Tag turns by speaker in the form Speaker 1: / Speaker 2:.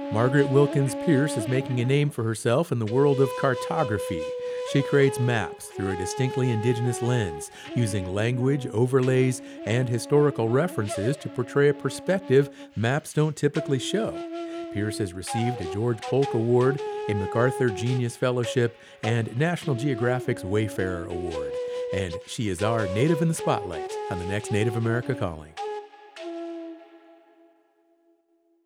Speaker 1: Margaret Wilkins Pierce is making a name for herself in the world of cartography. She creates maps through a distinctly indigenous lens, using language, overlays, and historical references to portray a perspective maps don't typically show. Pierce has received a George Polk Award, a MacArthur Genius Fellowship, and National Geographic's Wayfarer Award. And she is our Native in the Spotlight on the next Native America Calling.